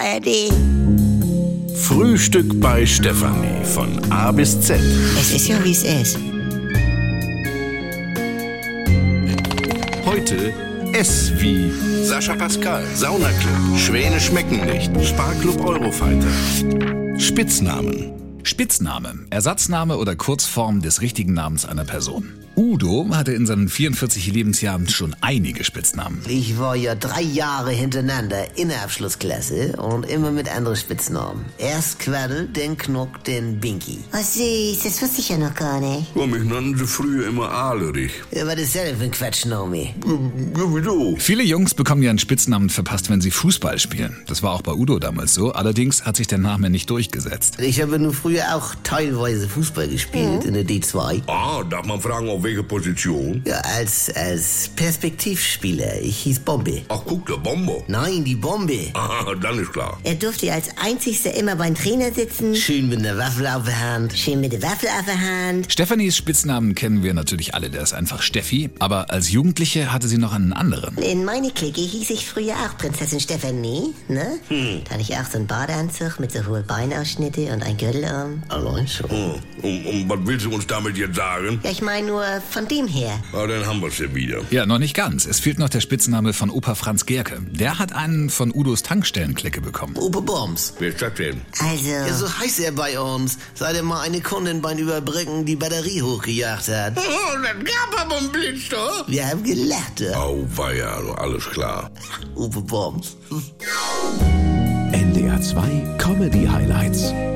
ARD. Frühstück bei Stefanie von A bis Z. Es ist ja, wie es ist. Heute S wie Sascha Pascal, Saunaclub, Schwäne schmecken nicht, Sparklub Eurofighter. Spitznamen. Spitzname, Ersatzname oder Kurzform des richtigen Namens einer Person. Udo hatte in seinen 44 Lebensjahren schon einige Spitznamen. Ich war ja 3 Jahre hintereinander in der Abschlussklasse und immer mit anderen Spitznamen. Erst Quaddel, dann Knuck, dann Binky. Oh süß, das wusste ich ja noch gar nicht. Ja, mich nannten sie früher immer Alerich. Ja, was ist das denn für ein Quatschname? Ja, wieso? Viele Jungs bekommen ja einen Spitznamen verpasst, wenn sie Fußball spielen. Das war auch bei Udo damals so, allerdings hat sich der Name nicht durchgesetzt. Ich habe nur früher auch teilweise Fußball gespielt in der D2. Ah, darf man fragen, auf welche Position? Ja, als Perspektivspieler. Ich hieß Bombe. Ach, guck, der Bomber. Nein, die Bombe. Ah, dann ist klar. Er durfte als einzigster immer beim Trainer sitzen. Schön mit einer Waffel auf der Hand. Schön mit der Waffel auf der Hand. Stefanis Spitznamen kennen wir natürlich alle, der ist einfach Steffi, aber als Jugendliche hatte sie noch einen anderen. In meine Clique hieß ich früher auch Prinzessin Stefanie, ne? Da hatte ich auch so einen Badeanzug mit so hohen Beinausschnitte und ein Gürtel um. Allein schon. Und was willst du uns damit jetzt sagen? Ja, ich meine nur von dem her. Na, dann haben wir es ja wieder. Ja, noch nicht ganz. Es fehlt noch der Spitzname von Opa Franz Gerke. Der hat einen von Udos Tankstellenklicke bekommen. Opa Bombs. Wer ist das denn? Also, Ja, so heißt er bei uns. Seit er mal eine Kundin beim Überbrücken die Batterie hochgejagt hat. Oh, das gab aber einen Blitz, doch. Wir haben gelacht. Auweia, alles klar. Opa Bombs. NDR 2 Comedy Highlights.